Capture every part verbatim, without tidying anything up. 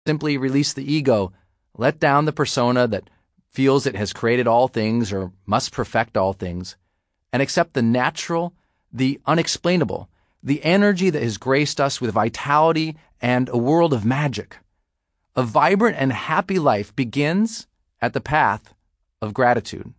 Simply release the ego, let down the persona that feels it has created all things or must perfect all things, and accept the natural, the unexplainable, the energy that has graced us with vitality and a world of magic. A vibrant and happy life begins at the path of gratitude.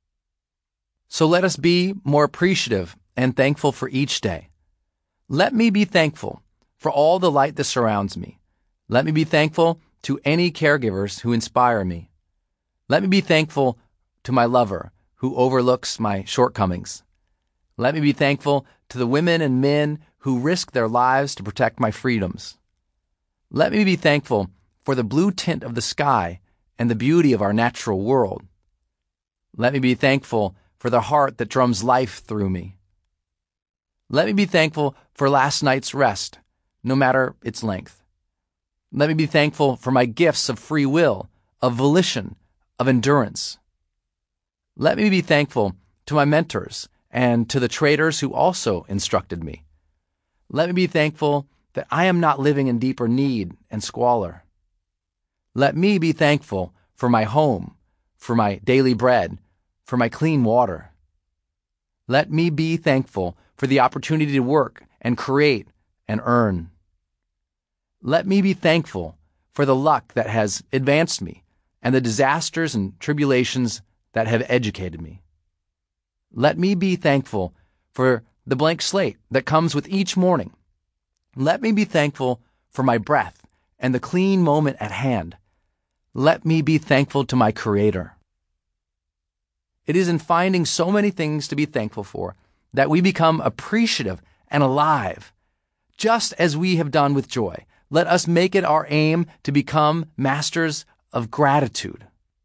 So let us be more appreciative and thankful for each day. Let me be thankful for all the light that surrounds me. Let me be thankful to any caregivers who inspire me. Let me be thankful to my lover who overlooks my shortcomings. Let me be thankful to the women and men who risk their lives to protect my freedoms. Let me be thankful for the blue tint of the sky and the beauty of our natural world. Let me be thankful for the heart that drums life through me. Let me be thankful for last night's rest, no matter its length. Let me be thankful for my gifts of free will, of volition, of endurance. Let me be thankful to my mentors and to the traders who also instructed me. Let me be thankful that I am not living in deeper need and squalor. Let me be thankful for my home, for my daily bread, for my clean water. Let me be thankful for the opportunity to work and create and earn. Let me be thankful for the luck that has advanced me and the disasters and tribulations that have educated me. Let me be thankful for the blank slate that comes with each morning. Let me be thankful for my breath and the clean moment at hand. Let me be thankful to my Creator. It is in finding so many things to be thankful for that we become appreciative and alive. Just as we have done with joy, let us make it our aim to become masters of gratitude.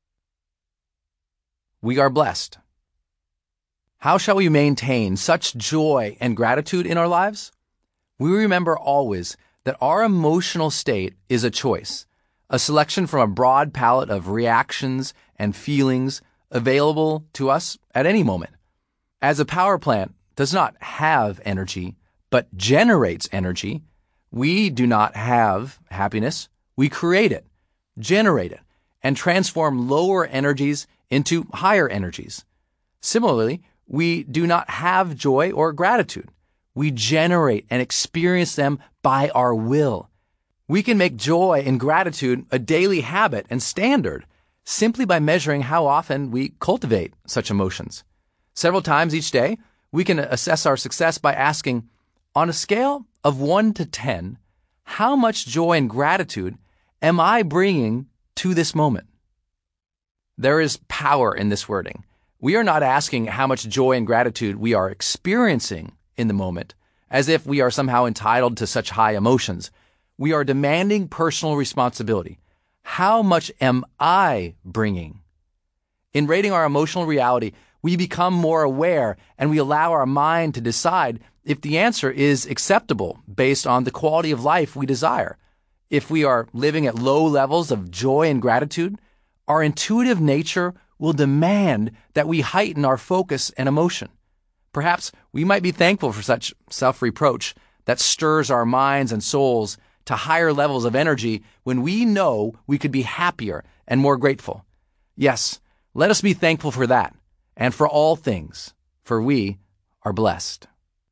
We are blessed. How shall we maintain such joy and gratitude in our lives? We remember always that our emotional state is a choice, a selection from a broad palette of reactions and feelings available to us at any moment. As a power plant does not have energy, but generates energy, we do not have happiness. We create it, generate it, and transform lower energies into higher energies. Similarly, we do not have joy or gratitude. We generate and experience them by our will. We can make joy and gratitude a daily habit and standard simply by measuring how often we cultivate such emotions. Several times each day, we can assess our success by asking, on a scale of one to ten, how much joy and gratitude am I bringing to this moment? There is power in this wording. We are not asking how much joy and gratitude we are experiencing in the moment, as if we are somehow entitled to such high emotions. We are demanding personal responsibility. How much am I bringing? In rating our emotional reality, we become more aware and we allow our mind to decide if the answer is acceptable based on the quality of life we desire. If we are living at low levels of joy and gratitude, our intuitive nature will demand that we heighten our focus and emotion. Perhaps we might be thankful for such self-reproach that stirs our minds and souls to higher levels of energy when we know we could be happier and more grateful. Yes, let us be thankful for that and for all things, for we are blessed.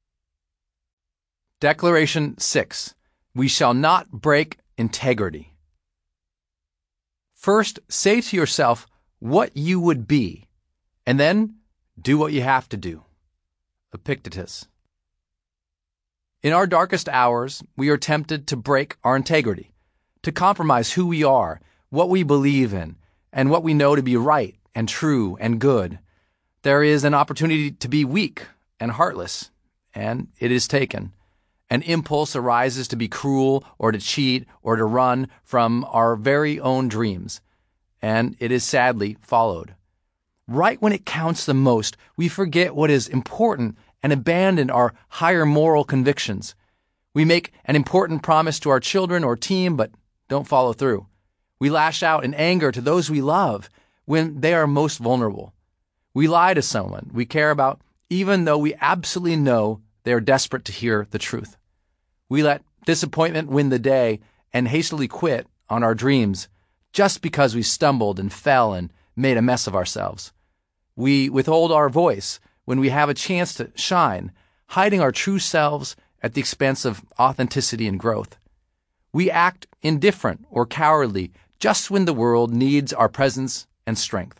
Declaration six. We shall not break integrity. First, say to yourself what you would be, and then do what you have to do. Epictetus. In our darkest hours, we are tempted to break our integrity, to compromise who we are, what we believe in, and what we know to be right and true and good. There is an opportunity to be weak and heartless, and it is taken. An impulse arises to be cruel or to cheat or to run from our very own dreams, and it is sadly followed. Right when it counts the most, we forget what is important and abandon our higher moral convictions. We make an important promise to our children or team, but don't follow through. We lash out in anger to those we love when they are most vulnerable. We lie to someone we care about, even though we absolutely know they are desperate to hear the truth. We let disappointment win the day and hastily quit on our dreams just because we stumbled and fell and made a mess of ourselves. We withhold our voice when we have a chance to shine, hiding our true selves at the expense of authenticity and growth. We act indifferent or cowardly just when the world needs our presence and strength.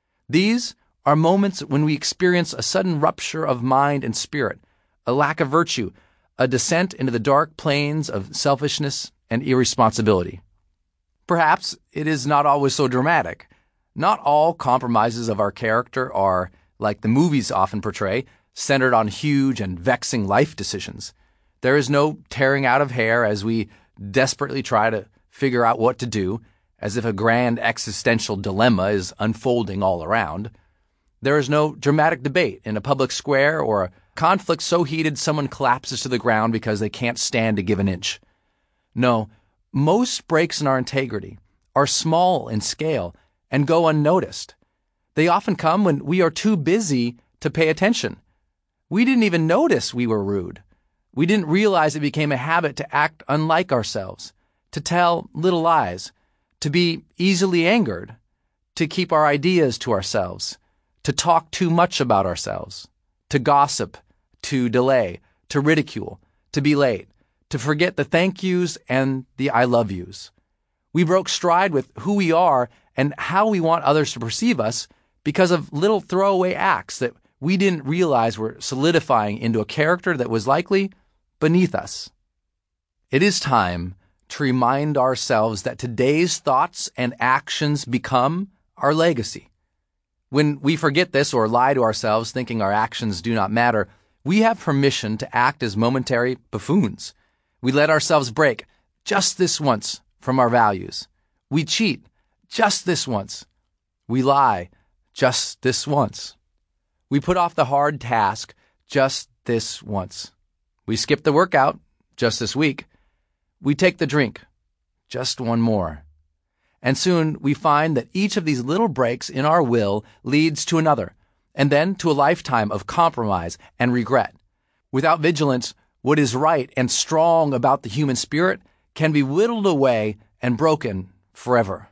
These are moments when we experience a sudden rupture of mind and spirit, a lack of virtue, a descent into the dark plains of selfishness and irresponsibility. Perhaps it is not always so dramatic. Not all compromises of our character are, like the movies often portray, centered on huge and vexing life decisions. There is no tearing out of hair as we desperately try to figure out what to do, as if a grand existential dilemma is unfolding all around. There is no dramatic debate in a public square or a conflict so heated someone collapses to the ground because they can't stand to give an inch. No, most breaks in our integrity are small in scale and go unnoticed. They often come when we are too busy to pay attention. We didn't even notice we were rude. We didn't realize it became a habit to act unlike ourselves, to tell little lies, to be easily angered, to keep our ideas to ourselves, to talk too much about ourselves, to gossip, to delay, to ridicule, to be late, to forget the thank yous and the I love yous. We broke stride with who we are and how we want others to perceive us because of little throwaway acts that we didn't realize were solidifying into a character that was likely beneath us. It is time to remind ourselves that today's thoughts and actions become our legacy. When we forget this or lie to ourselves thinking our actions do not matter, we have permission to act as momentary buffoons. We let ourselves break just this once from our values. We cheat just this once. We lie just this once. We put off the hard task just this once. We skip the workout just this week. We take the drink just one more. And soon we find that each of these little breaks in our will leads to another, and then to a lifetime of compromise and regret. Without vigilance, what is right and strong about the human spirit can be whittled away and broken forever.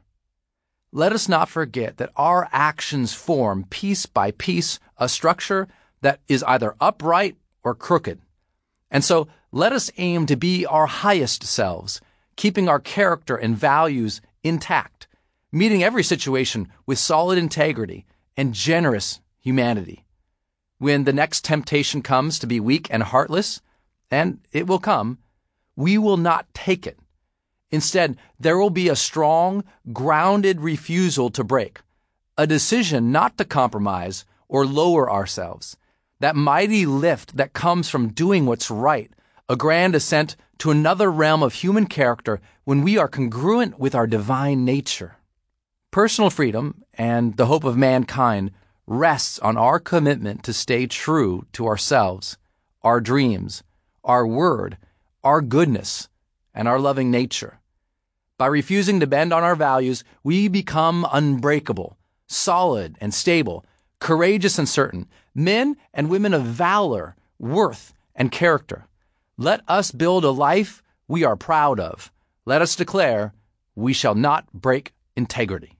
Let us not forget that our actions form, piece by piece, a structure that is either upright or crooked. And so let us aim to be our highest selves, keeping our character and values intact, meeting every situation with solid integrity and generous humanity. When the next temptation comes to be weak and heartless, and it will come, we will not take it. Instead, there will be a strong, grounded refusal to break, a decision not to compromise or lower ourselves, that mighty lift that comes from doing what's right, a grand ascent to another realm of human character when we are congruent with our divine nature. Personal freedom and the hope of mankind rests on our commitment to stay true to ourselves, our dreams, our word, our goodness, and our loving nature. By refusing to bend on our values, we become unbreakable, solid and stable, courageous and certain, men and women of valor, worth, and character. Let us build a life we are proud of. Let us declare, we shall not break integrity.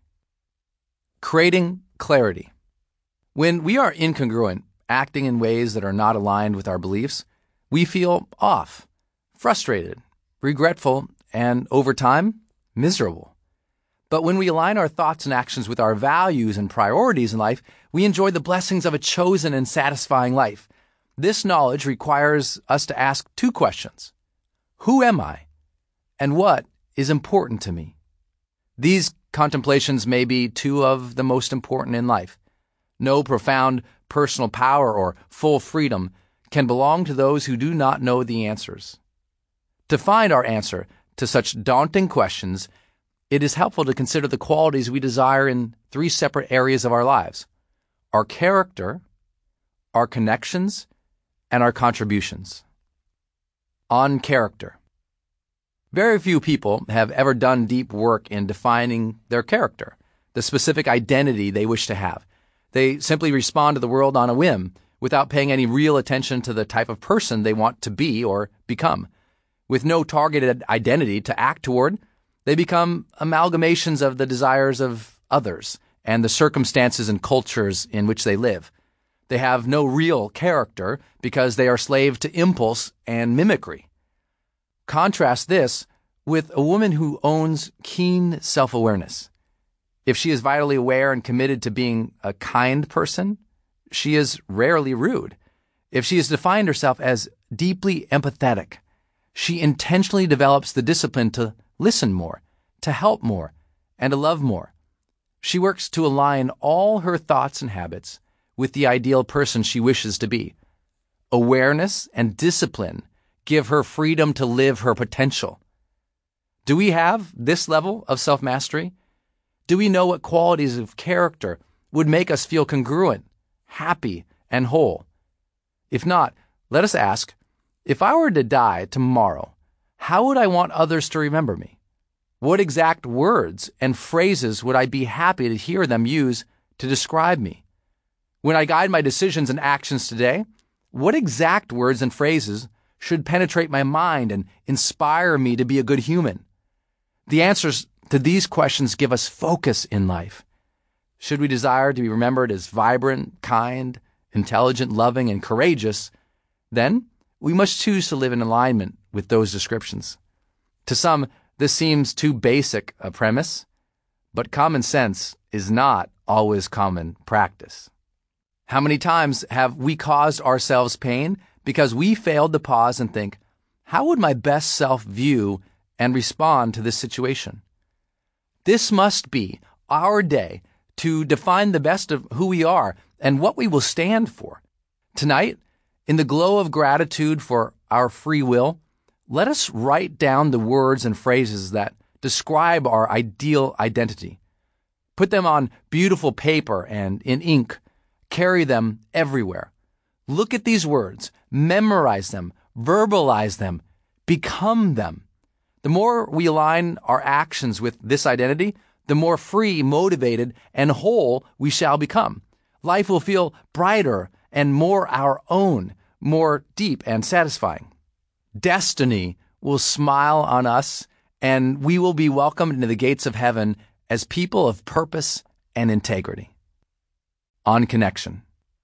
Creating clarity. When we are incongruent, acting in ways that are not aligned with our beliefs, we feel off, frustrated, regretful, and over time, miserable. But when we align our thoughts and actions with our values and priorities in life, we enjoy the blessings of a chosen and satisfying life. This knowledge requires us to ask two questions. Who am I? And what is important to me? These contemplations may be two of the most important in life. No profound personal power or full freedom can belong to those who do not know the answers. To find our answer to such daunting questions, it is helpful to consider the qualities we desire in three separate areas of our lives: our character, our connections, and our contributions. On character. Very few people have ever done deep work in defining their character, the specific identity they wish to have. They simply respond to the world on a whim, without paying any real attention to the type of person they want to be or become. With no targeted identity to act toward, They become amalgamations of the desires of others and the circumstances and cultures in which they live. They have no real character because they are slave to impulse and mimicry. Contrast this with a woman who owns keen self-awareness. If she is vitally aware and committed to being a kind person, she is rarely rude. If she has defined herself as deeply empathetic, she intentionally develops the discipline to listen more, to help more, and to love more. She works to align all her thoughts and habits with the ideal person she wishes to be. Awareness and discipline give her freedom to live her potential. Do we have this level of self-mastery? Do we know what qualities of character would make us feel congruent, happy, and whole? If not, let us ask, if I were to die tomorrow, how would I want others to remember me? What exact words and phrases would I be happy to hear them use to describe me? When I guide my decisions and actions today, what exact words and phrases should penetrate my mind and inspire me to be a good human? The answers to these questions give us focus in life. Should we desire to be remembered as vibrant, kind, intelligent, loving, and courageous, then we must choose to live in alignment with those descriptions. To some, this seems too basic a premise, but common sense is not always common practice. How many times have we caused ourselves pain because we failed to pause and think, how would my best self view and respond to this situation? This must be our day to define the best of who we are and what we will stand for. Tonight, in the glow of gratitude for our free will, let us write down the words and phrases that describe our ideal identity. Put them on beautiful paper and in ink. Carry them everywhere. Look at these words, memorize them, verbalize them, become them. The more we align our actions with this identity, the more free, motivated, and whole we shall become. Life will feel brighter and more our own, more deep and satisfying. Destiny will smile on us, and we will be welcomed into the gates of heaven as people of purpose and integrity. On connection.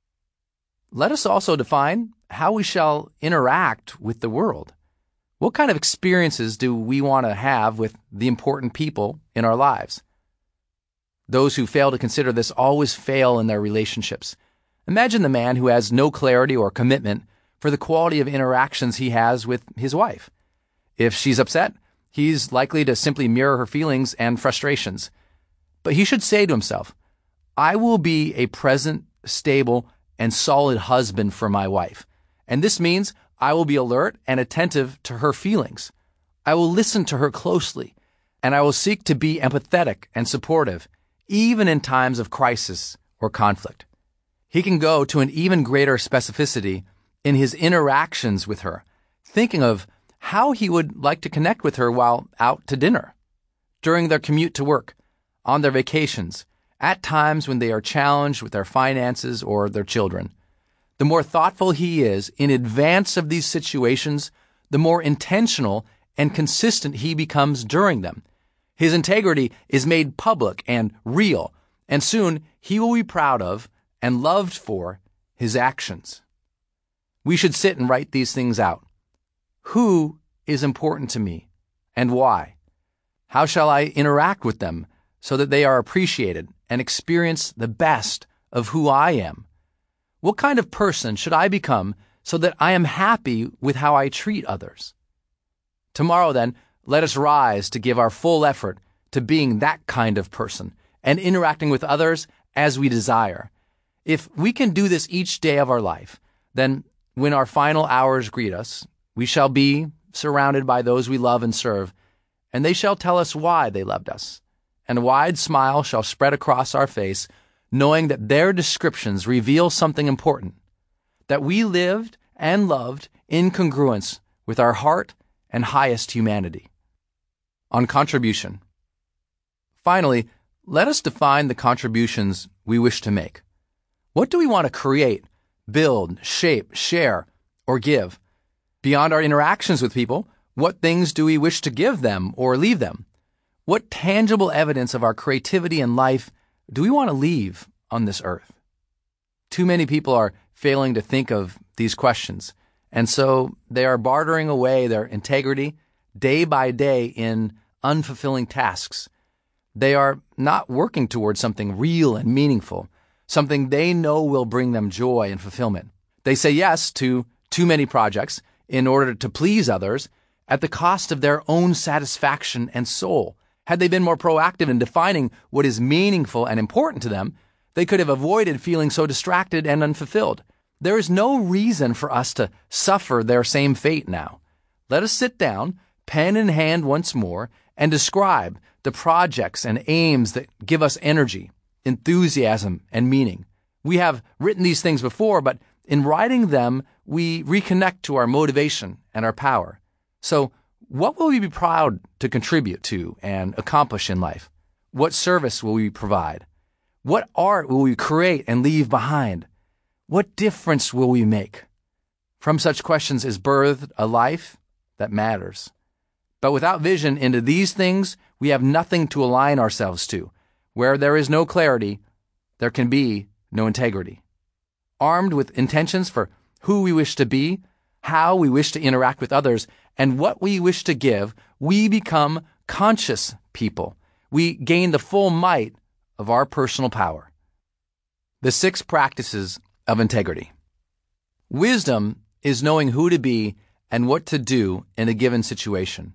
Let us also define how we shall interact with the world. What kind of experiences do we want to have with the important people in our lives? Those who fail to consider this always fail in their relationships. Imagine the man who has no clarity or commitment for the quality of interactions he has with his wife. If she's upset, he's likely to simply mirror her feelings and frustrations. But he should say to himself, I will be a present, stable, and solid husband for my wife. And this means I will be alert and attentive to her feelings. I will listen to her closely, and I will seek to be empathetic and supportive, even in times of crisis or conflict. He can go to an even greater specificity in his interactions with her, thinking of how he would like to connect with her while out to dinner, during their commute to work, on their vacations, at times when they are challenged with their finances or their children. The more thoughtful he is in advance of these situations, the more intentional and consistent he becomes during them. His integrity is made public and real, and soon he will be proud of and loved for his actions. We should sit and write these things out. Who is important to me, and why? How shall I interact with them so that they are appreciated and experience the best of who I am? What kind of person should I become so that I am happy with how I treat others? Tomorrow, then, let us rise to give our full effort to being that kind of person and interacting with others as we desire. If we can do this each day of our life, then when our final hours greet us, we shall be surrounded by those we love and serve, and they shall tell us why they loved us. And a wide smile shall spread across our face, knowing that their descriptions reveal something important, that we lived and loved in congruence with our heart and highest humanity. On contribution. Finally, let us define the contributions we wish to make. What do we want to create, build, shape, share, or give? Beyond our interactions with people, what things do we wish to give them or leave them? What tangible evidence of our creativity and life do we want to leave on this earth? Too many people are failing to think of these questions, and so they are bartering away their integrity day by day in unfulfilling tasks. They are not working towards something real and meaningful, something they know will bring them joy and fulfillment. They say yes to too many projects in order to please others at the cost of their own satisfaction and soul. Had they been more proactive in defining what is meaningful and important to them, they could have avoided feeling so distracted and unfulfilled. There is no reason for us to suffer their same fate now. Let us sit down, pen in hand once more, and describe the projects and aims that give us energy, enthusiasm, and meaning. We have written these things before, but in writing them, we reconnect to our motivation and our power. So, what will we be proud to contribute to and accomplish in life? What service will we provide? What art will we create and leave behind? What difference will we make? From such questions is birthed a life that matters. But without vision into these things, we have nothing to align ourselves to. Where there is no clarity, there can be no integrity. Armed with intentions for who we wish to be, how we wish to interact with others, and what we wish to give, we become conscious people. We gain the full might of our personal power. The six practices of integrity. Wisdom is knowing who to be and what to do in a given situation.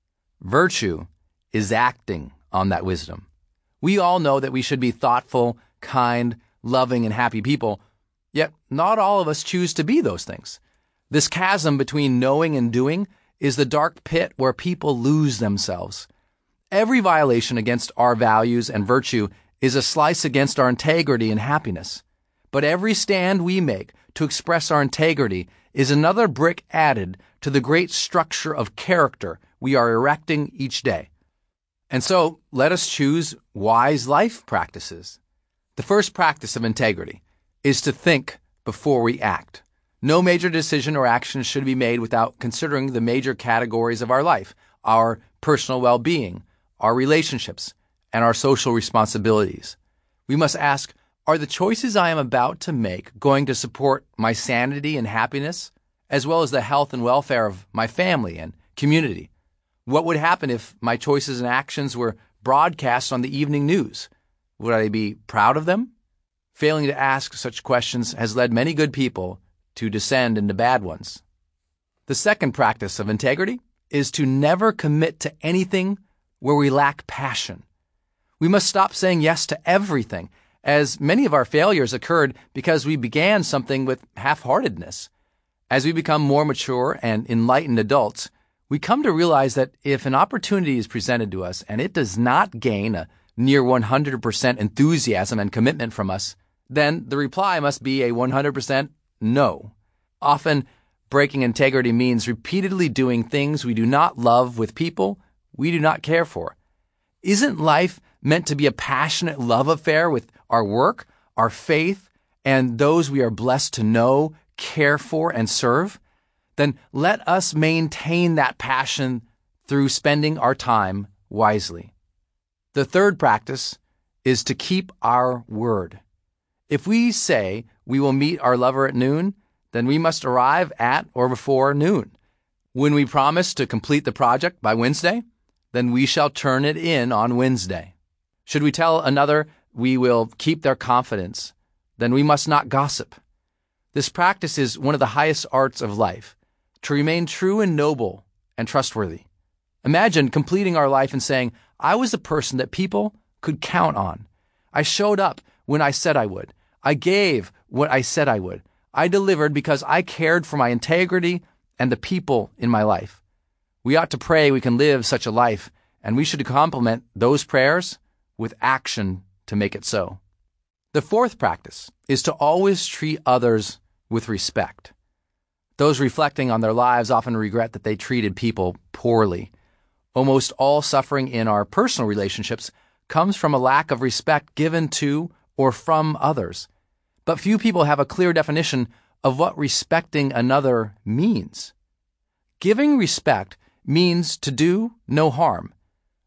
Virtue is acting on that wisdom. We all know that we should be thoughtful, kind, loving, and happy people, yet not all of us choose to be those things. This chasm between knowing and doing is the dark pit where people lose themselves. Every violation against our values and virtue is a slice against our integrity and happiness. But every stand we make to express our integrity is another brick added to the great structure of character we are erecting each day. And so, let us choose wise life practices. The first practice of integrity is to think before we act. No major decision or action should be made without considering the major categories of our life, our personal well-being, our relationships, and our social responsibilities. We must ask, are the choices I am about to make going to support my sanity and happiness, as well as the health and welfare of my family and community? What would happen if my choices and actions were broadcast on the evening news? Would I be proud of them? Failing to ask such questions has led many good people to descend into bad ones. The second practice of integrity is to never commit to anything where we lack passion. We must stop saying yes to everything, as many of our failures occurred because we began something with half-heartedness. As we become more mature and enlightened adults, we come to realize that if an opportunity is presented to us and it does not gain a near one hundred percent enthusiasm and commitment from us, then the reply must be a one hundred percent no. Often, breaking integrity means repeatedly doing things we do not love with people we do not care for. Isn't life meant to be a passionate love affair with our work, our faith, and those we are blessed to know, care for, and serve? Then let us maintain that passion through spending our time wisely. The third practice is to keep our word. If we say we will meet our lover at noon, then we must arrive at or before noon. When we promise to complete the project by Wednesday, then we shall turn it in on Wednesday. Should we tell another we will keep their confidence, then we must not gossip. This practice is one of the highest arts of life, to remain true and noble and trustworthy. Imagine completing our life and saying, I was the person that people could count on. I showed up when I said I would. I gave what I said I would. I delivered because I cared for my integrity and the people in my life. We ought to pray we can live such a life, and we should complement those prayers with action to make it so. The fourth practice is to always treat others with respect. Those reflecting on their lives often regret that they treated people poorly. Almost all suffering in our personal relationships comes from a lack of respect given to or from others. But few people have a clear definition of what respecting another means. Giving respect means to do no harm,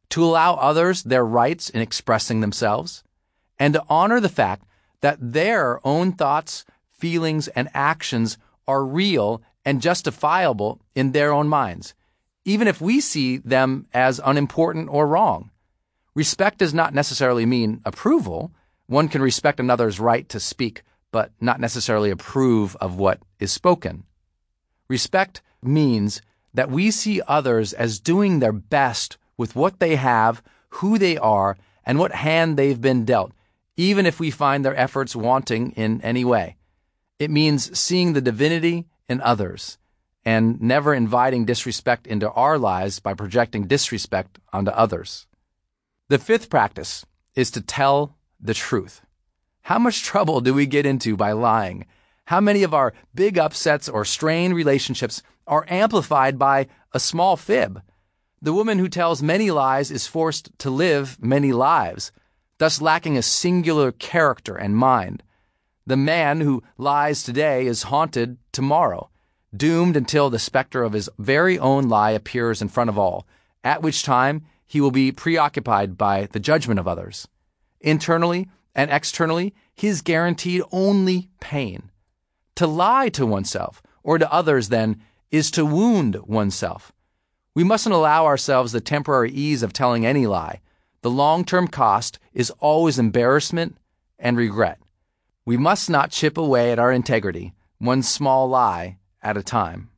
to allow others their rights in expressing themselves, and to honor the fact that their own thoughts, feelings, and actions are real and justifiable in their own minds, even if we see them as unimportant or wrong. Respect does not necessarily mean approval. One can respect another's right to speak, but not necessarily approve of what is spoken. Respect means that we see others as doing their best with what they have, who they are, and what hand they've been dealt, even if we find their efforts wanting in any way. It means seeing the divinity in others and never inviting disrespect into our lives by projecting disrespect onto others. The fifth practice is to tell the truth. How much trouble do we get into by lying? How many of our big upsets or strained relationships are amplified by a small fib? The woman who tells many lies is forced to live many lives, thus lacking a singular character and mind. The man who lies today is haunted tomorrow, doomed until the specter of his very own lie appears in front of all, at which time he will be preoccupied by the judgment of others. Internally and externally, he is guaranteed only pain. To lie to oneself, or to others, then, is to wound oneself. We mustn't allow ourselves the temporary ease of telling any lie. The long-term cost is always embarrassment and regret. We must not chip away at our integrity, one small lie at a time.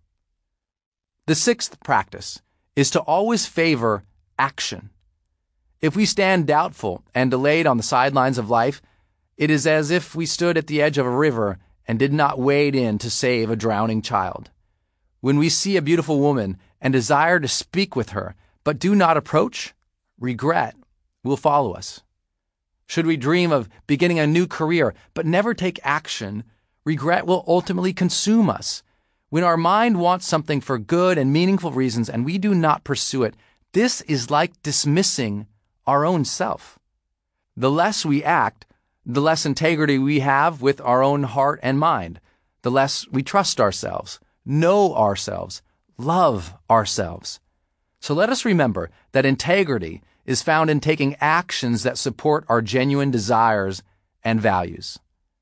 The sixth practice is to always favor action. If we stand doubtful and delayed on the sidelines of life, it is as if we stood at the edge of a river and did not wade in to save a drowning child. When we see a beautiful woman and desire to speak with her, but do not approach, regret will follow us. Should we dream of beginning a new career, but never take action, regret will ultimately consume us. When our mind wants something for good and meaningful reasons and we do not pursue it, this is like dismissing our own self. The less we act, the less integrity we have with our own heart and mind, the less we trust ourselves, know ourselves, love ourselves. So let us remember that integrity is found in taking actions that support our genuine desires and values.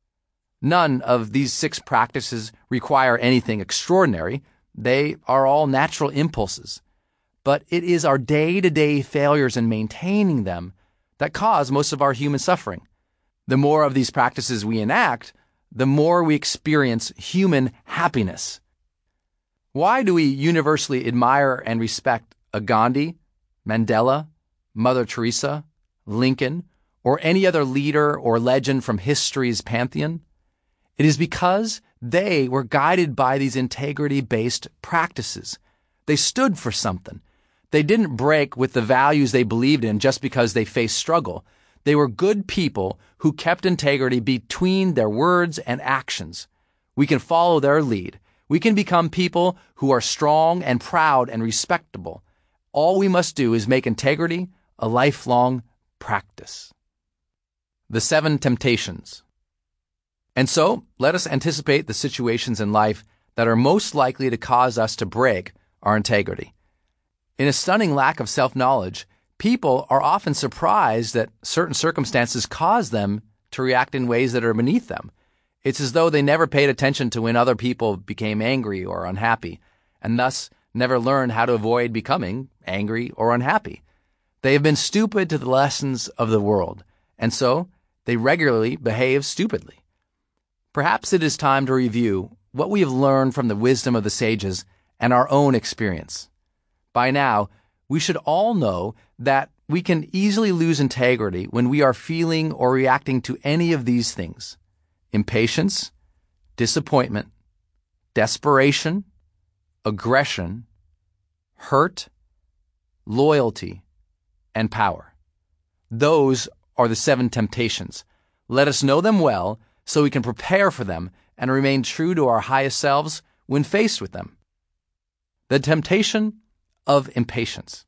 None of these six practices require anything extraordinary. They are all natural impulses. But it is our day-to-day failures in maintaining them that cause most of our human suffering. The more of these practices we enact, the more we experience human happiness. Why do we universally admire and respect a Gandhi, Mandela, Mother Teresa, Lincoln, or any other leader or legend from history's pantheon? It is because they were guided by these integrity-based practices. They stood for something. They didn't break with the values they believed in just because they faced struggle. They were good people who kept integrity between their words and actions. We can follow their lead. We can become people who are strong and proud and respectable. All we must do is make integrity a lifelong practice. The seven temptations. And so, let us anticipate the situations in life that are most likely to cause us to break our integrity. In a stunning lack of self-knowledge, people are often surprised that certain circumstances cause them to react in ways that are beneath them. It's as though they never paid attention to when other people became angry or unhappy, and thus never learned how to avoid becoming angry or unhappy. They have been stupid to the lessons of the world, and so they regularly behave stupidly. Perhaps it is time to review what we have learned from the wisdom of the sages and our own experience. By now, we should all know that we can easily lose integrity when we are feeling or reacting to any of these things: impatience, disappointment, desperation, aggression, hurt, loyalty, and power. Those are the seven temptations. Let us know them well so we can prepare for them and remain true to our highest selves when faced with them. The temptation of impatience.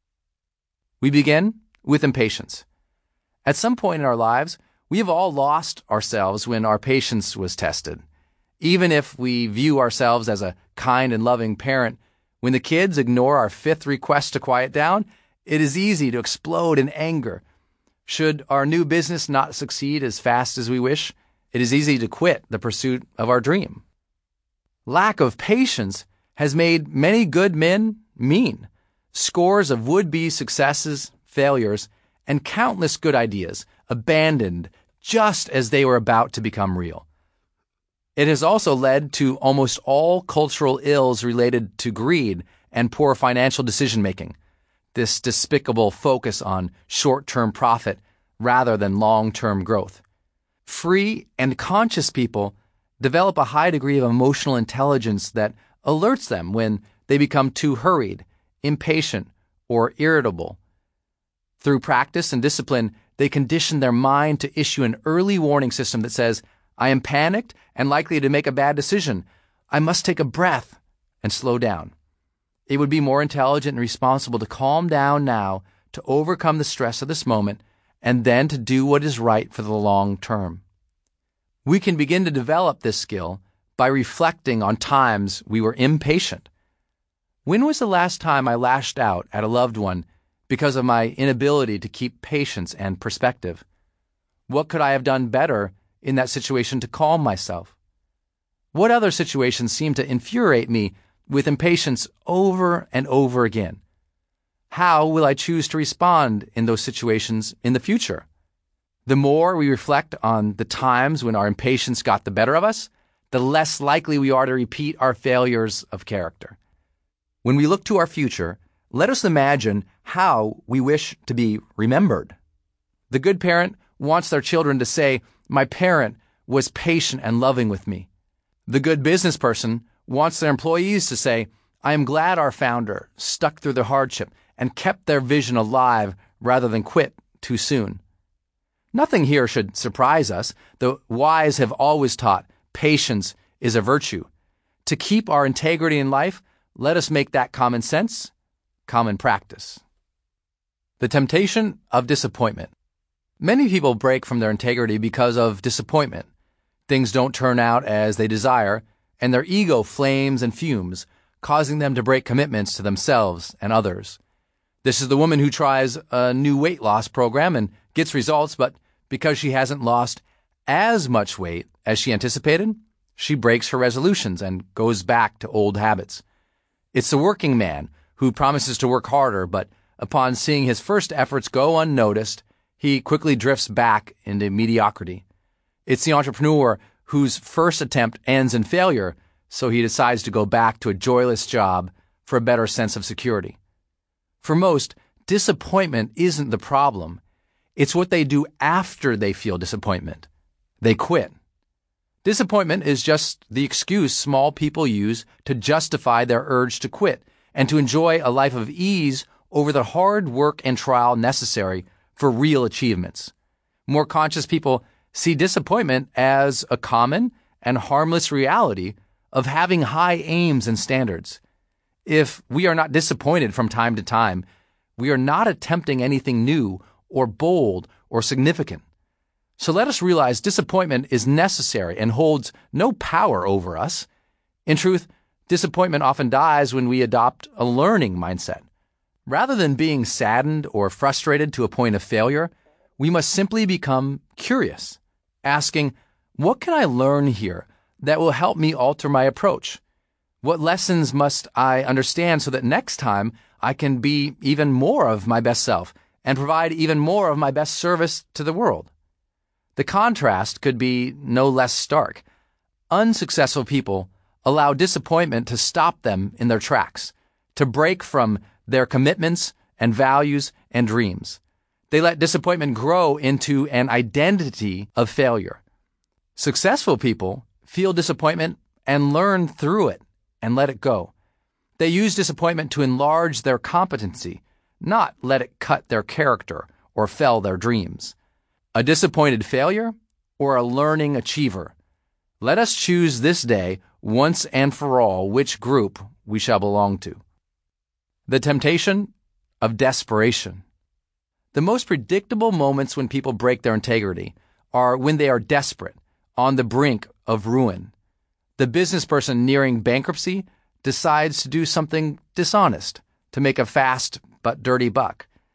We begin with impatience. At some point in our lives, we have all lost ourselves when our patience was tested. Even if we view ourselves as a kind and loving parent, when the kids ignore our fifth request to quiet down, It is easy to explode in anger. Should our new business not succeed as fast as we wish, it is easy to quit the pursuit of our dream. Lack of patience has made many good men mean. Scores of would-be successes, failures, and countless good ideas abandoned just as they were about to become real. It has also led to almost all cultural ills related to greed and poor financial decision-making, this despicable focus on short-term profit rather than long-term growth. Free and conscious people develop a high degree of emotional intelligence that alerts them when they become too hurried, impatient, or irritable. Through practice and discipline, they condition their mind to issue an early warning system that says, I am panicked and likely to make a bad decision. I must take a breath and slow down. It would be more intelligent and responsible to calm down now, to overcome the stress of this moment, and then to do what is right for the long term. We can begin to develop this skill by reflecting on times we were impatient. When was the last time I lashed out at a loved one because of my inability to keep patience and perspective? What could I have done better in that situation to calm myself? What other situations seem to infuriate me with impatience over and over again? How will I choose to respond in those situations in the future? The more we reflect on the times when our impatience got the better of us, the less likely we are to repeat our failures of character. When we look to our future, let us imagine how we wish to be remembered. The good parent wants their children to say, my parent was patient and loving with me. The good business person wants their employees to say, I am glad our founder stuck through the hardship and kept their vision alive rather than quit too soon. Nothing here should surprise us. The wise have always taught patience is a virtue. To keep our integrity in life, let us make that common sense, common practice. The temptation of disappointment. Many people break from their integrity because of disappointment. Things don't turn out as they desire, and their ego flames and fumes, causing them to break commitments to themselves and others. This is the woman who tries a new weight loss program and gets results, but because she hasn't lost as much weight as she anticipated, she breaks her resolutions and goes back to old habits. It's the working man who promises to work harder, but upon seeing his first efforts go unnoticed, he quickly drifts back into mediocrity. It's the entrepreneur whose first attempt ends in failure, so he decides to go back to a joyless job for a better sense of security. For most, disappointment isn't the problem. It's what they do after they feel disappointment. They quit. Disappointment is just the excuse small people use to justify their urge to quit and to enjoy a life of ease over the hard work and trial necessary for real achievements. More conscious people see disappointment as a common and harmless reality of having high aims and standards. If we are not disappointed from time to time, we are not attempting anything new or bold or significant. So let us realize disappointment is necessary and holds no power over us. In truth, disappointment often dies when we adopt a learning mindset. Rather than being saddened or frustrated to a point of failure, we must simply become curious, asking, what can I learn here that will help me alter my approach? What lessons must I understand so that next time I can be even more of my best self and provide even more of my best service to the world? The contrast could be no less stark. Unsuccessful people allow disappointment to stop them in their tracks, to break from their commitments and values and dreams. They let disappointment grow into an identity of failure. Successful people feel disappointment and learn through it and let it go. They use disappointment to enlarge their competency, not let it cut their character or fell their dreams. A disappointed failure or a learning achiever? Let us choose this day, once and for all, which group we shall belong to. The temptation of desperation. The most predictable moments when people break their integrity are when they are desperate, on the brink of ruin. The business person nearing bankruptcy decides to do something dishonest to make a fast but dirty buck.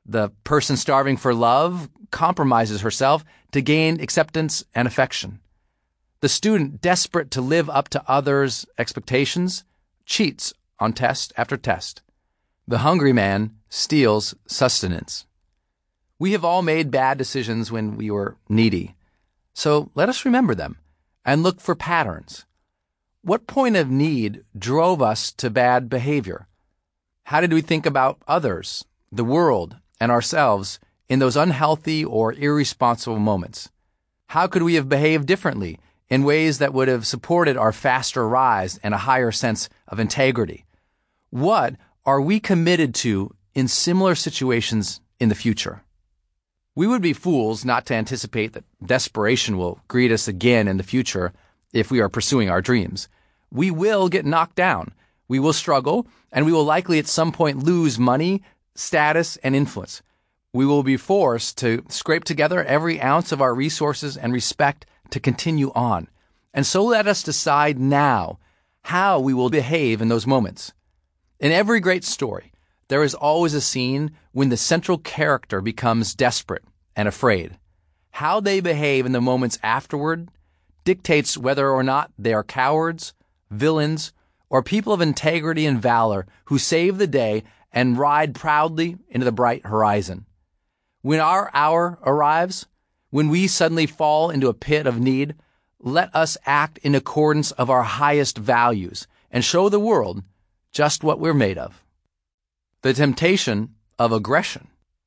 The person starving for love compromises herself to gain acceptance and affection. The student desperate to live up to others' expectations cheats on test after test. The hungry man steals sustenance. We have all made bad decisions when we were needy. So let us remember them and look for patterns. What point of need drove us to bad behavior? How did we think about others, the world, and ourselves in those unhealthy or irresponsible moments? How could we have behaved differently in ways that would have supported our faster rise and a higher sense of integrity? What are we committed to in similar situations in the future? We would be fools not to anticipate that desperation will greet us again in the future if we are pursuing our dreams. We will get knocked down. We will struggle, and we will likely at some point lose money, status, and influence. We will be forced to scrape together every ounce of our resources and respect to continue on. And so let us decide now how we will behave in those moments. In every great story, there is always a scene when the central character becomes desperate and afraid. How they behave in the moments afterward dictates whether or not they are cowards, villains, or people of integrity and valor who save the day and ride proudly into the bright horizon. When our hour arrives, when we suddenly fall into a pit of need, let us act in accordance of our highest values and show the world just what we're made of. The temptation of aggression.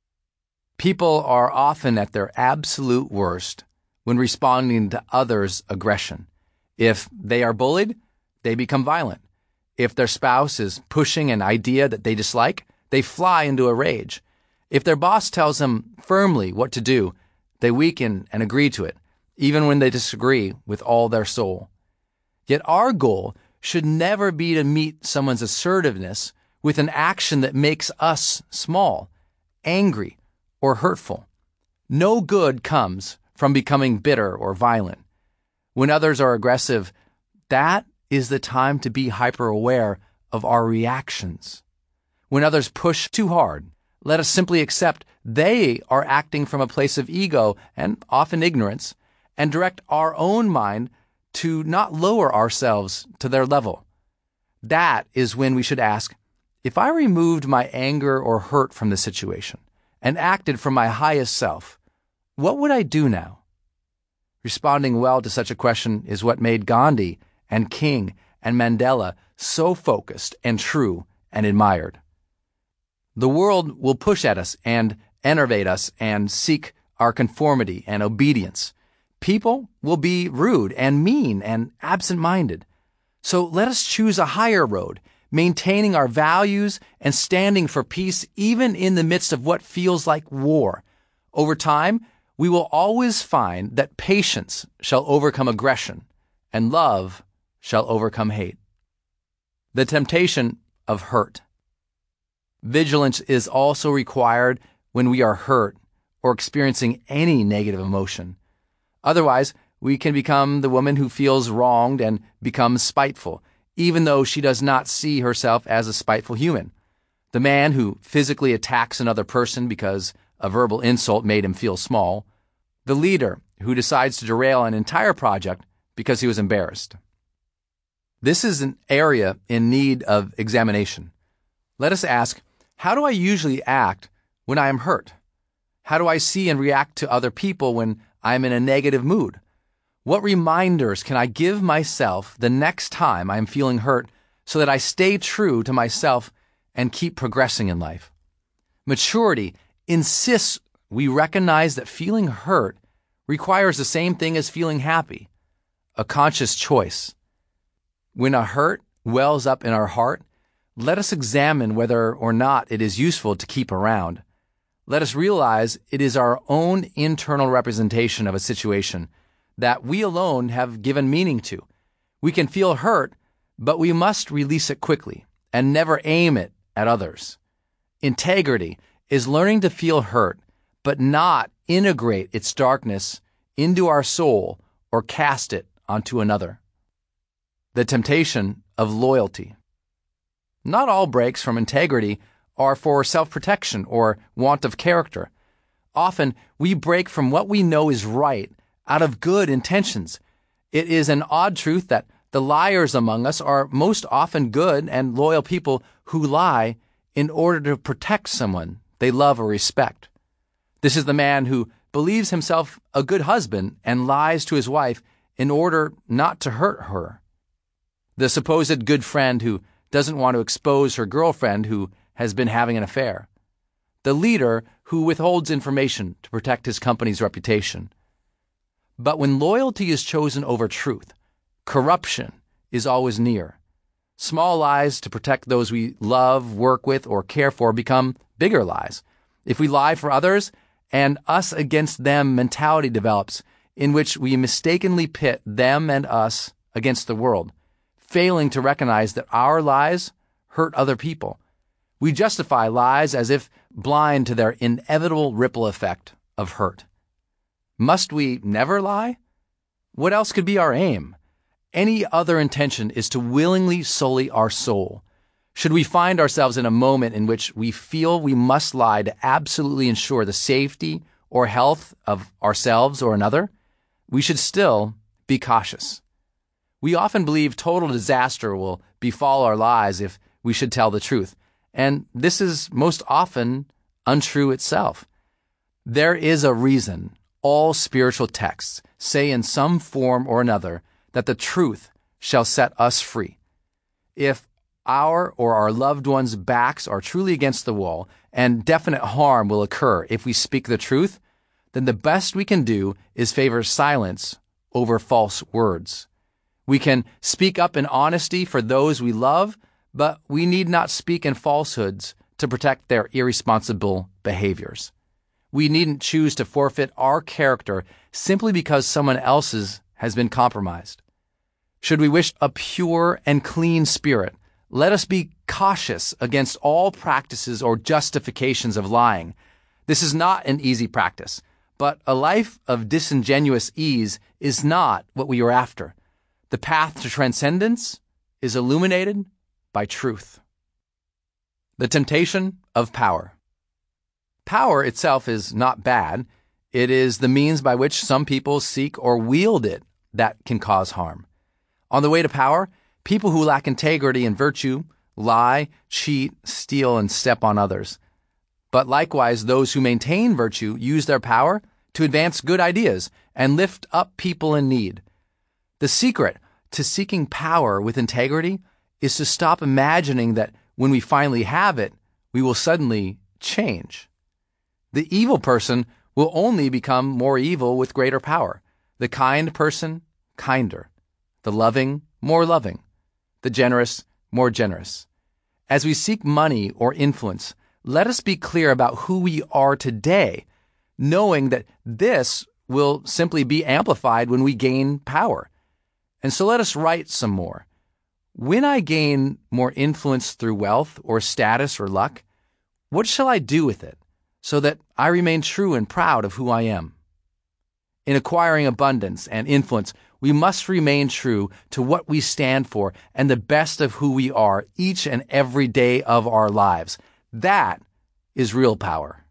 People are often at their absolute worst when responding to others' aggression. If they are bullied, they become violent. If their spouse is pushing an idea that they dislike, they fly into a rage. If their boss tells them firmly what to do, they weaken and agree to it, even when they disagree with all their soul. Yet our goal should never be to meet someone's assertiveness with an action that makes us small, angry, or hurtful. No good comes from becoming bitter or violent. When others are aggressive, that is the time to be hyper-aware of our reactions. When others push too hard, let us simply accept they are acting from a place of ego and often ignorance, and direct our own mind to not lower ourselves to their level. That is when we should ask, if I removed my anger or hurt from the situation and acted from my highest self, what would I do now? Responding well to such a question is what made Gandhi and King and Mandela so focused and true and admired. The world will push at us and enervate us and seek our conformity and obedience. People will be rude and mean and absent-minded. So let us choose a higher road, maintaining our values and standing for peace even in the midst of what feels like war. Over time, we will always find that patience shall overcome aggression and love shall overcome hate. The temptation of hurt. Vigilance is also required when we are hurt or experiencing any negative emotion. Otherwise, we can become the woman who feels wronged and becomes spiteful, even though she does not see herself as a spiteful human. The man who physically attacks another person because a verbal insult made him feel small. The leader who decides to derail an entire project because he was embarrassed. This is an area in need of examination. Let us ask, how do I usually act when I am hurt? How do I see and react to other people when I am in a negative mood? What reminders can I give myself the next time I am feeling hurt so that I stay true to myself and keep progressing in life? Maturity insists we recognize that feeling hurt requires the same thing as feeling happy, a conscious choice. When a hurt wells up in our heart, let us examine whether or not it is useful to keep around. Let us realize it is our own internal representation of a situation that we alone have given meaning to. We can feel hurt, but we must release it quickly and never aim it at others. Integrity is learning to feel hurt, but not integrate its darkness into our soul or cast it onto another. The temptation of loyalty. Not all breaks from integrity are for self-protection or want of character. Often, we break from what we know is right out of good intentions. It is an odd truth that the liars among us are most often good and loyal people who lie in order to protect someone they love or respect. This is the man who believes himself a good husband and lies to his wife in order not to hurt her. The supposed good friend who doesn't want to expose her girlfriend who has been having an affair. The leader who withholds information to protect his company's reputation. But when loyalty is chosen over truth, corruption is always near. Small lies to protect those we love, work with, or care for become bigger lies. If we lie for others, an us against them mentality develops in which we mistakenly pit them and us against the world, failing to recognize that our lies hurt other people. We justify lies as if blind to their inevitable ripple effect of hurt. Must we never lie? What else could be our aim? Any other intention is to willingly sully our soul. Should we find ourselves in a moment in which we feel we must lie to absolutely ensure the safety or health of ourselves or another, we should still be cautious. We often believe total disaster will befall our lies if we should tell the truth, and this is most often untrue itself. There is a reason all spiritual texts say in some form or another that the truth shall set us free. If our or our loved ones' backs are truly against the wall and definite harm will occur if we speak the truth, then the best we can do is favor silence over false words. We can speak up in honesty for those we love, but we need not speak in falsehoods to protect their irresponsible behaviors. We needn't choose to forfeit our character simply because someone else's has been compromised. Should we wish a pure and clean spirit, let us be cautious against all practices or justifications of lying. This is not an easy practice, but a life of disingenuous ease is not what we are after. The path to transcendence is illuminated by truth. The temptation of power. Power itself is not bad. It is the means by which some people seek or wield it that can cause harm. On the way to power, people who lack integrity and virtue lie, cheat, steal, and step on others. But likewise, those who maintain virtue use their power to advance good ideas and lift up people in need. The secret to seeking power with integrity is to stop imagining that when we finally have it, we will suddenly change. The evil person will only become more evil with greater power. The kind person, kinder. The loving, more loving. The generous, more generous. As we seek money or influence, let us be clear about who we are today, knowing that this will simply be amplified when we gain power. And so let us write some more. When I gain more influence through wealth or status or luck, what shall I do with it so that I remain true and proud of who I am? In acquiring abundance and influence, we must remain true to what we stand for and the best of who we are each and every day of our lives. That is real power.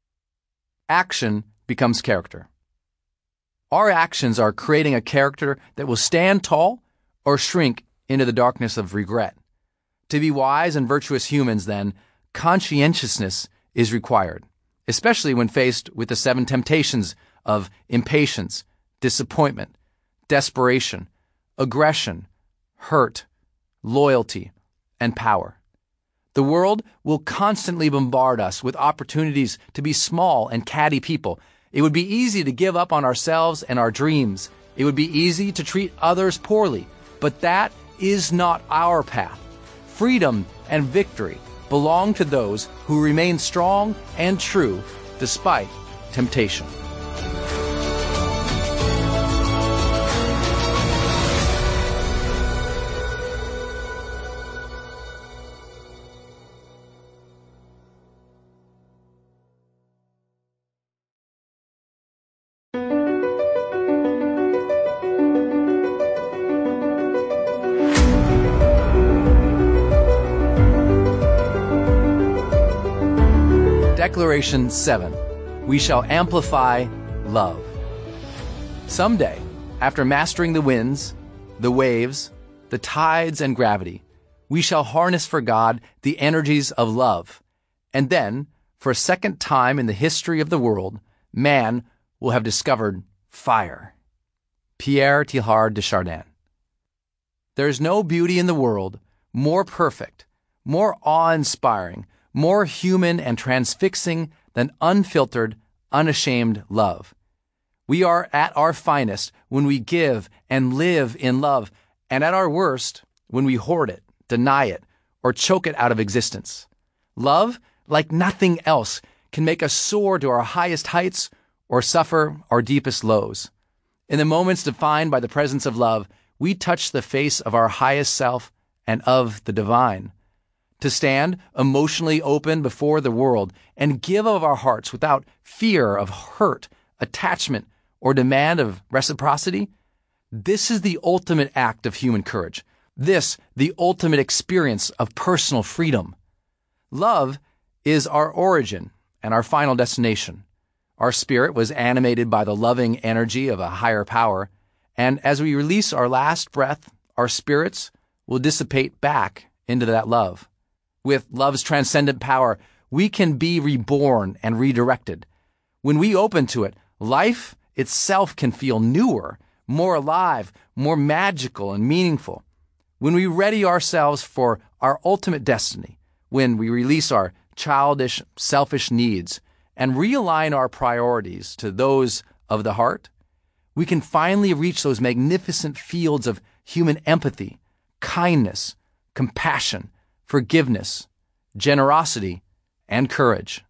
Action becomes character. Our actions are creating a character that will stand tall or shrink into the darkness of regret. To be wise and virtuous humans, then, conscientiousness is required, especially when faced with the seven temptations of impatience, disappointment, desperation, aggression, hurt, loyalty, and power. The world will constantly bombard us with opportunities to be small and catty people. It would be easy to give up on ourselves and our dreams. It would be easy to treat others poorly, but that is not our path. Freedom and victory belong to those who remain strong and true despite temptation. Declaration seven. We shall amplify love. Someday, after mastering the winds, the waves, the tides, and gravity, we shall harness for God the energies of love. And then, for a second time in the history of the world, man will have discovered fire. Pierre Teilhard de Chardin. There is no beauty in the world more perfect, more awe-inspiring, more human and transfixing than unfiltered, unashamed love. We are at our finest when we give and live in love, and at our worst when we hoard it, deny it, or choke it out of existence. Love, like nothing else, can make us soar to our highest heights or suffer our deepest lows. In the moments defined by the presence of love, we touch the face of our highest self and of the divine. To stand emotionally open before the world and give of our hearts without fear of hurt, attachment, or demand of reciprocity, this is the ultimate act of human courage. This, the ultimate experience of personal freedom. Love is our origin and our final destination. Our spirit was animated by the loving energy of a higher power, and as we release our last breath, our spirits will dissipate back into that love. With love's transcendent power, we can be reborn and redirected. When we open to it, life itself can feel newer, more alive, more magical and meaningful. When we ready ourselves for our ultimate destiny, when we release our childish, selfish needs and realign our priorities to those of the heart, we can finally reach those magnificent fields of human empathy, kindness, compassion, forgiveness, generosity, and courage.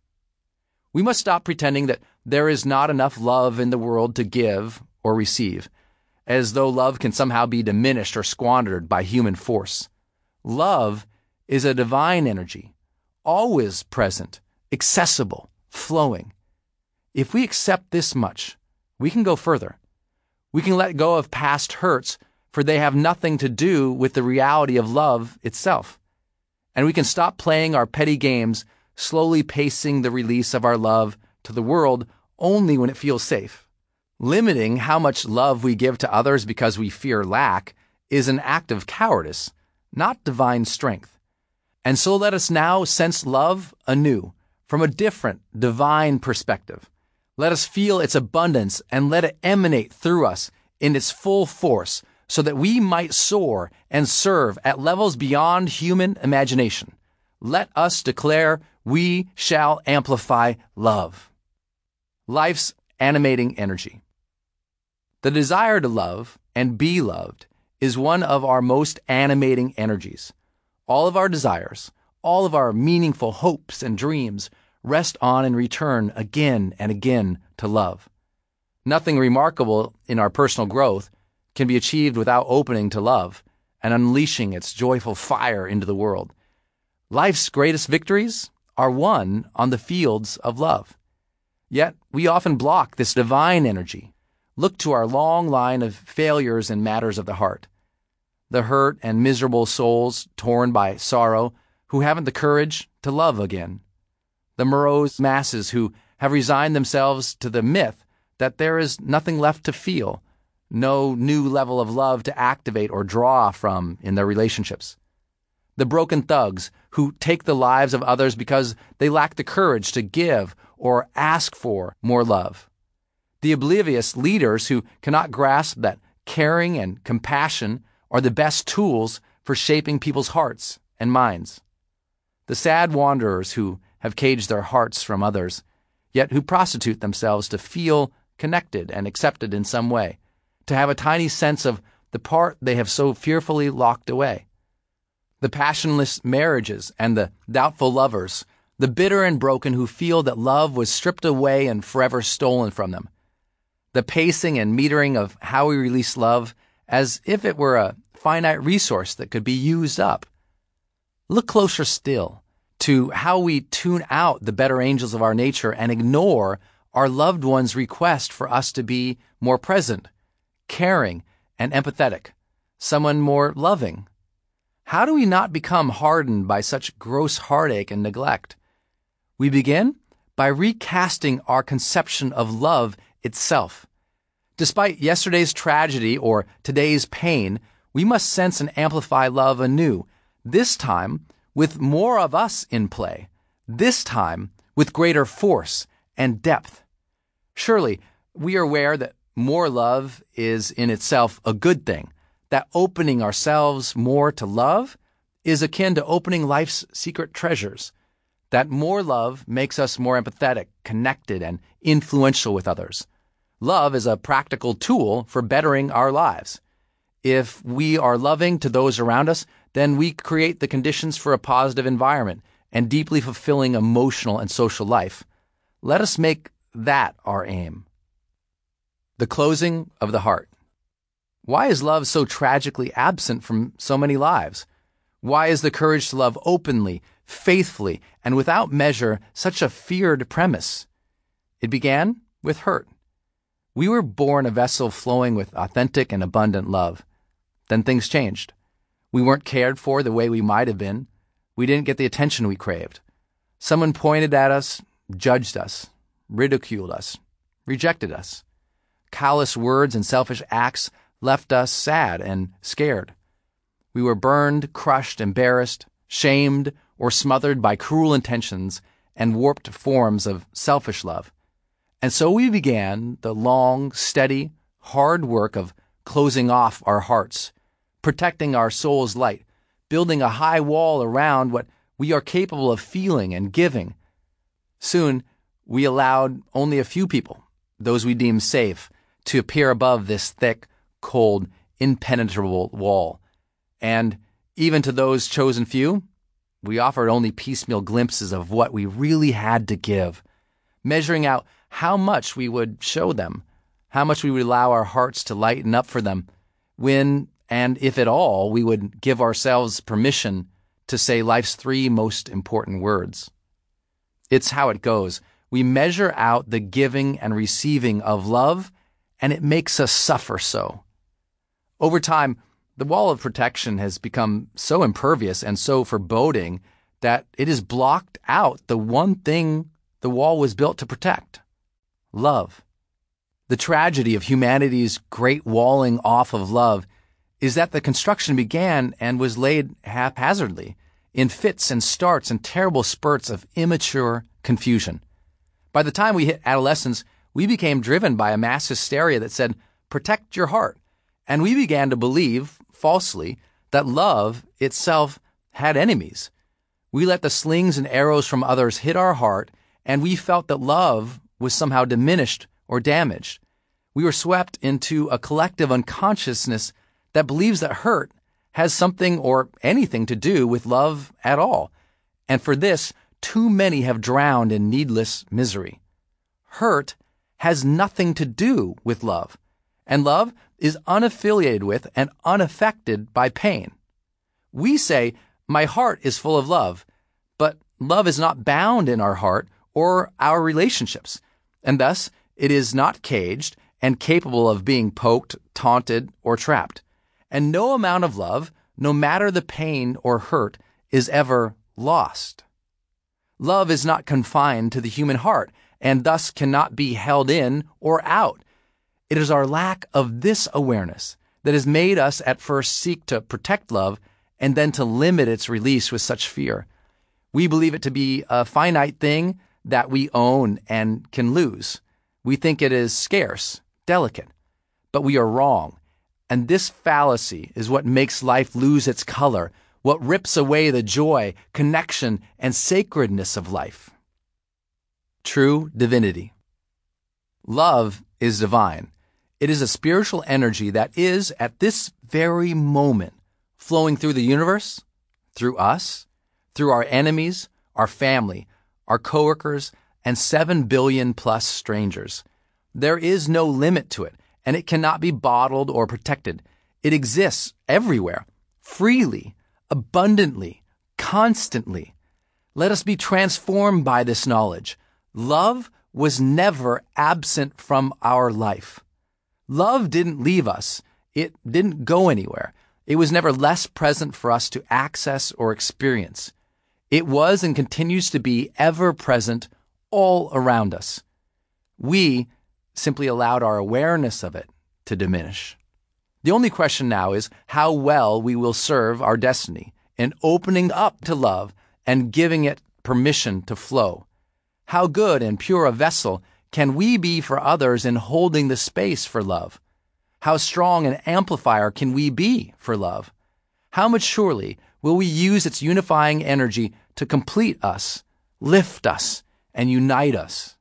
We must stop pretending that there is not enough love in the world to give or receive, as though love can somehow be diminished or squandered by human force. Love is a divine energy, always present, accessible, flowing. If we accept this much, we can go further. We can let go of past hurts, for they have nothing to do with the reality of love itself. And we can stop playing our petty games, slowly pacing the release of our love to the world only when it feels safe. Limiting how much love we give to others because we fear lack is an act of cowardice, not divine strength. And so let us now sense love anew, from a different, divine perspective. Let us feel its abundance and let it emanate through us in its full force, so that we might soar and serve at levels beyond human imagination. Let us declare we shall amplify love. Life's animating energy. The desire to love and be loved is one of our most animating energies. All of our desires, all of our meaningful hopes and dreams rest on and return again and again to love. Nothing remarkable in our personal growth can be achieved without opening to love and unleashing its joyful fire into the world. Life's greatest victories are won on the fields of love. Yet we often block this divine energy. Look to our long line of failures in matters of the heart. The hurt and miserable souls torn by sorrow who haven't the courage to love again. The morose masses who have resigned themselves to the myth that there is nothing left to feel, no new level of love to activate or draw from in their relationships. The broken thugs who take the lives of others because they lack the courage to give or ask for more love. The oblivious leaders who cannot grasp that caring and compassion are the best tools for shaping people's hearts and minds. The sad wanderers who have caged their hearts from others, yet who prostitute themselves to feel connected and accepted in some way, to have a tiny sense of the part they have so fearfully locked away. The passionless marriages and the doubtful lovers, the bitter and broken who feel that love was stripped away and forever stolen from them. The pacing and metering of how we release love as if it were a finite resource that could be used up. Look closer still to how we tune out the better angels of our nature and ignore our loved ones' request for us to be more present, caring, and empathetic, someone more loving. How do we not become hardened by such gross heartache and neglect? We begin by recasting our conception of love itself. Despite yesterday's tragedy or today's pain, we must sense and amplify love anew, this time with more of us in play, this time with greater force and depth. Surely, we are aware that more love is in itself a good thing, that opening ourselves more to love is akin to opening life's secret treasures, that more love makes us more empathetic, connected, and influential with others. Love is a practical tool for bettering our lives. If we are loving to those around us, then we create the conditions for a positive environment and deeply fulfilling emotional and social life. Let us make that our aim. The closing of the heart. Why is love so tragically absent from so many lives? Why is the courage to love openly, faithfully, and without measure such a feared premise? It began with hurt. We were born a vessel flowing with authentic and abundant love. Then things changed. We weren't cared for the way we might have been. We didn't get the attention we craved. Someone pointed at us, judged us, ridiculed us, rejected us. Callous words and selfish acts left us sad and scared. We were burned, crushed, embarrassed, shamed, or smothered by cruel intentions and warped forms of selfish love. And so we began the long, steady, hard work of closing off our hearts, protecting our soul's light, building a high wall around what we are capable of feeling and giving. Soon, we allowed only a few people, those we deemed safe, to appear above this thick, cold, impenetrable wall. And even to those chosen few, we offered only piecemeal glimpses of what we really had to give, measuring out how much we would show them, how much we would allow our hearts to lighten up for them, when, and if at all, we would give ourselves permission to say life's three most important words. It's how it goes. We measure out the giving and receiving of love, and it makes us suffer so. Over time, the wall of protection has become so impervious and so foreboding that it has blocked out the one thing the wall was built to protect: love. The tragedy of humanity's great walling off of love is that the construction began and was laid haphazardly, in fits and starts and terrible spurts of immature confusion. By the time we hit adolescence, we became driven by a mass hysteria that said, protect your heart. And we began to believe, falsely, that love itself had enemies. We let the slings and arrows from others hit our heart, and we felt that love was somehow diminished or damaged. We were swept into a collective unconsciousness that believes that hurt has something or anything to do with love at all. And for this, too many have drowned in needless misery. Hurt has nothing to do with love, and love is unaffiliated with and unaffected by pain. We say, my heart is full of love, but love is not bound in our heart or our relationships, and thus it is not caged and capable of being poked, taunted, or trapped. And no amount of love, no matter the pain or hurt, is ever lost. Love is not confined to the human heart, and thus cannot be held in or out. It is our lack of this awareness that has made us at first seek to protect love and then to limit its release with such fear. We believe it to be a finite thing that we own and can lose. We think it is scarce, delicate, but we are wrong. And this fallacy is what makes life lose its color, what rips away the joy, connection, and sacredness of life. True divinity. Love is divine. It is a spiritual energy that is, at this very moment, flowing through the universe, through us, through our enemies, our family, our coworkers, and seven billion plus strangers. There is no limit to it, and it cannot be bottled or protected. It exists everywhere, freely, abundantly, constantly. Let us be transformed by this knowledge. Love was never absent from our life. Love didn't leave us. It didn't go anywhere. It was never less present for us to access or experience. It was and continues to be ever present all around us. We simply allowed our awareness of it to diminish. The only question now is how well we will serve our destiny in opening up to love and giving it permission to flow. How good and pure a vessel can we be for others in holding the space for love? How strong an amplifier can we be for love? How maturely will we use its unifying energy to complete us, lift us, and unite us?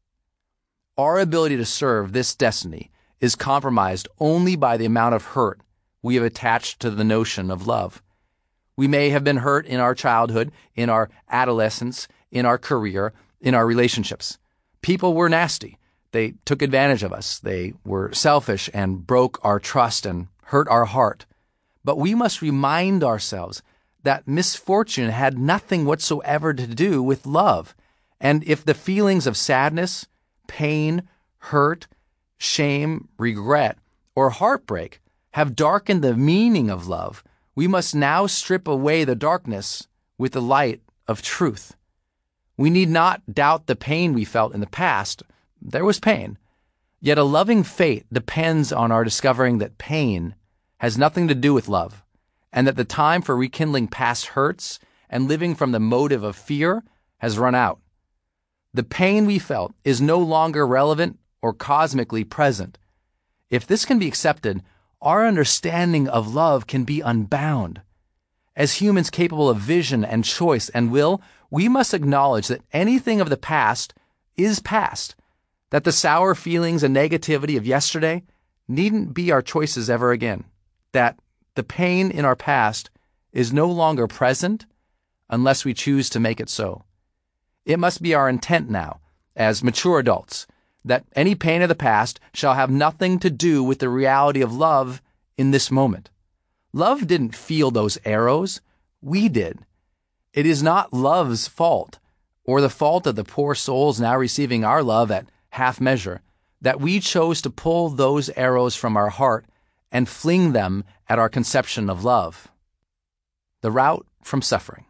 Our ability to serve this destiny is compromised only by the amount of hurt we have attached to the notion of love. We may have been hurt in our childhood, in our adolescence, in our career, in our relationships. People were nasty. They took advantage of us. They were selfish and broke our trust and hurt our heart. But we must remind ourselves that misfortune had nothing whatsoever to do with love. And if the feelings of sadness, pain, hurt, shame, regret, or heartbreak have darkened the meaning of love, we must now strip away the darkness with the light of truth. We need not doubt the pain we felt in the past. There was pain. Yet a loving fate depends on our discovering that pain has nothing to do with love, and that the time for rekindling past hurts and living from the motive of fear has run out. The pain we felt is no longer relevant or cosmically present. If this can be accepted, our understanding of love can be unbound. As humans capable of vision and choice and will, we must acknowledge that anything of the past is past, that the sour feelings and negativity of yesterday needn't be our choices ever again, that the pain in our past is no longer present unless we choose to make it so. It must be our intent now, as mature adults, that any pain of the past shall have nothing to do with the reality of love in this moment. Love didn't feel those arrows. We did. It is not love's fault, or the fault of the poor souls now receiving our love at half measure, that we chose to pull those arrows from our heart and fling them at our conception of love. The route from suffering.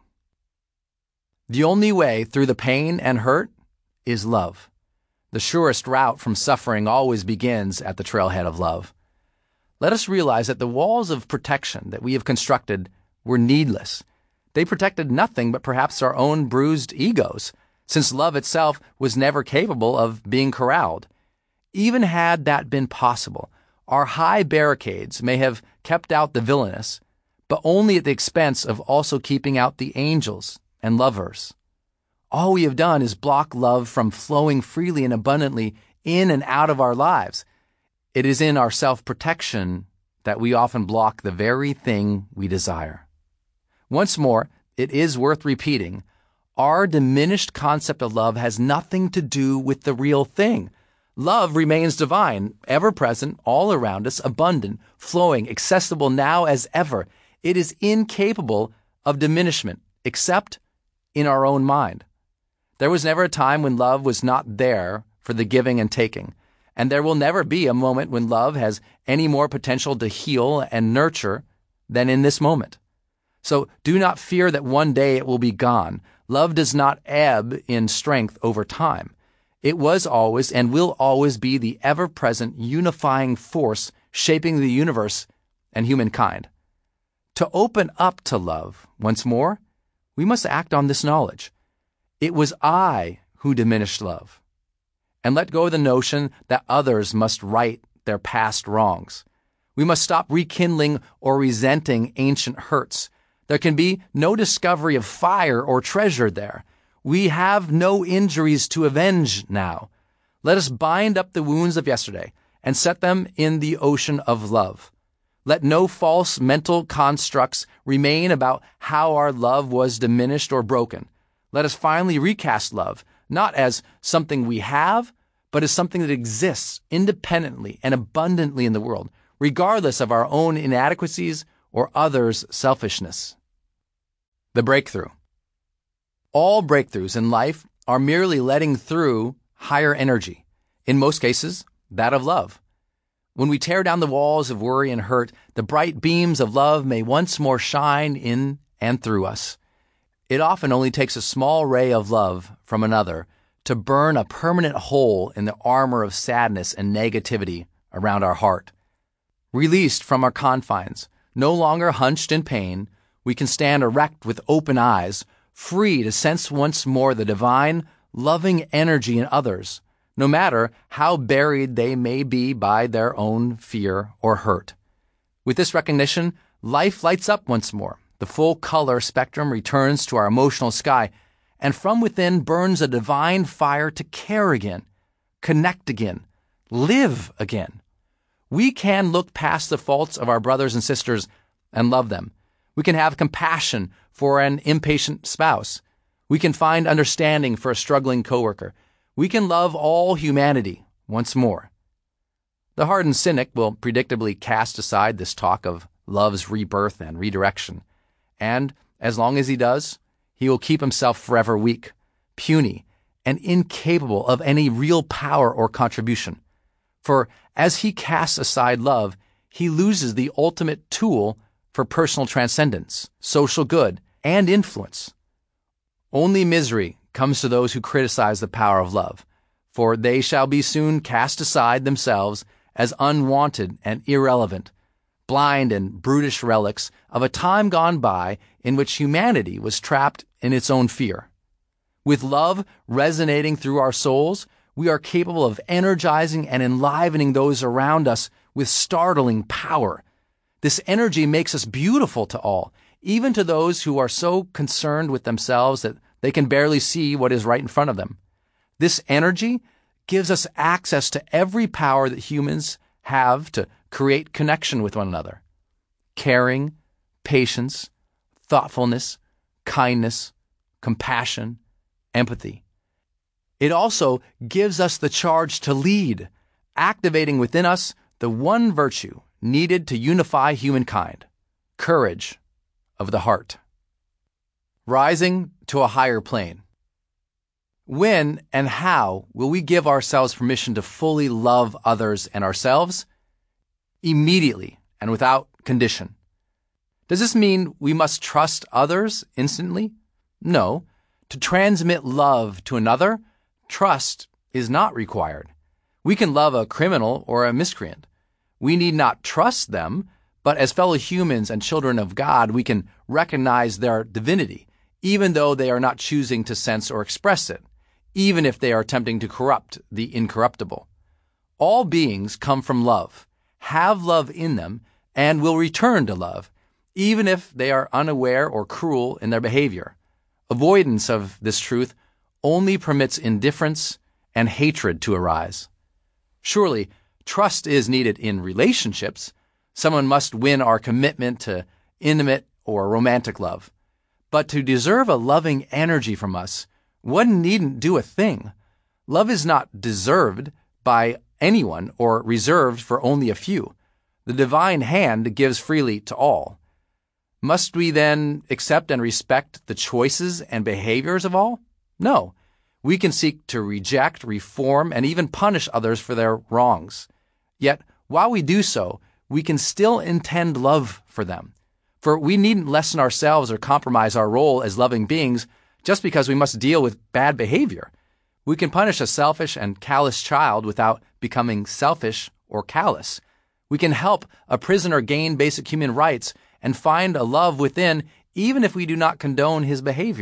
The only way through the pain and hurt is love. The surest route from suffering always begins at the trailhead of love. Let us realize that the walls of protection that we have constructed were needless. They protected nothing but perhaps our own bruised egos, since love itself was never capable of being corralled. Even had that been possible, our high barricades may have kept out the villainous, but only at the expense of also keeping out the angels and lovers. All we have done is block love from flowing freely and abundantly in and out of our lives. It is in our self-protection that we often block the very thing we desire. Once more, it is worth repeating, our diminished concept of love has nothing to do with the real thing. Love remains divine, ever-present, all around us, abundant, flowing, accessible now as ever. It is incapable of diminishment, except in our own mind. There was never a time when love was not there for the giving and taking, and there will never be a moment when love has any more potential to heal and nurture than in this moment. So do not fear that one day it will be gone. Love does not ebb in strength over time. It was always and will always be the ever-present unifying force shaping the universe and humankind. To open up to love, once more, we must act on this knowledge. It was I who diminished love. And let go of the notion that others must right their past wrongs. We must stop rekindling or resenting ancient hurts. There can be no discovery of fire or treasure there. We have no injuries to avenge now. Let us bind up the wounds of yesterday and set them in the ocean of love. Let no false mental constructs remain about how our love was diminished or broken. Let us finally recast love, not as something we have, but as something that exists independently and abundantly in the world, regardless of our own inadequacies or others' selfishness. The breakthrough. All breakthroughs in life are merely letting through higher energy, in most cases, that of love. When we tear down the walls of worry and hurt, the bright beams of love may once more shine in and through us. It often only takes a small ray of love from another to burn a permanent hole in the armor of sadness and negativity around our heart. Released from our confines, no longer hunched in pain, we can stand erect with open eyes, free to sense once more the divine, loving energy in others, no matter how buried they may be by their own fear or hurt. With this recognition, life lights up once more. The full color spectrum returns to our emotional sky, and from within burns a divine fire to care again, connect again, live again. We can look past the faults of our brothers and sisters and love them. We can have compassion for an impatient spouse. We can find understanding for a struggling coworker. We can love all humanity once more. The hardened cynic will predictably cast aside this talk of love's rebirth and redirection. And as long as he does, he will keep himself forever weak, puny, and incapable of any real power or contribution. For as he casts aside love, he loses the ultimate tool for personal transcendence, social good, and influence. Only misery comes to those who criticize the power of love, for they shall be soon cast aside themselves as unwanted and irrelevant, blind and brutish relics of a time gone by in which humanity was trapped in its own fear. With love resonating through our souls, we are capable of energizing and enlivening those around us with startling power. This energy makes us beautiful to all, even to those who are so concerned with themselves that they can barely see what is right in front of them. This energy gives us access to every power that humans have to create connection with one another. Caring, patience, thoughtfulness, kindness, compassion, empathy. It also gives us the charge to lead, activating within us the one virtue needed to unify humankind, courage of the heart. Rising to a higher plane. When and how will we give ourselves permission to fully love others and ourselves? Immediately and without condition. Does this mean we must trust others instantly? No. To transmit love to another, trust is not required. We can love a criminal or a miscreant. We need not trust them, but as fellow humans and children of God, we can recognize their divinity, even though they are not choosing to sense or express it, even if they are attempting to corrupt the incorruptible. All beings come from love, have love in them, and will return to love, even if they are unaware or cruel in their behavior. Avoidance of this truth only permits indifference and hatred to arise. Surely, trust is needed in relationships. Someone must win our commitment to intimate or romantic love. But to deserve a loving energy from us, one needn't do a thing. Love is not deserved by anyone or reserved for only a few. The divine hand gives freely to all. Must we then accept and respect the choices and behaviors of all? No. We can seek to reject, reform, and even punish others for their wrongs. Yet, while we do so, we can still intend love for them. For we needn't lessen ourselves or compromise our role as loving beings just because we must deal with bad behavior. We can punish a selfish and callous child without becoming selfish or callous. We can help a prisoner gain basic human rights and find a love within, even if we do not condone his behavior.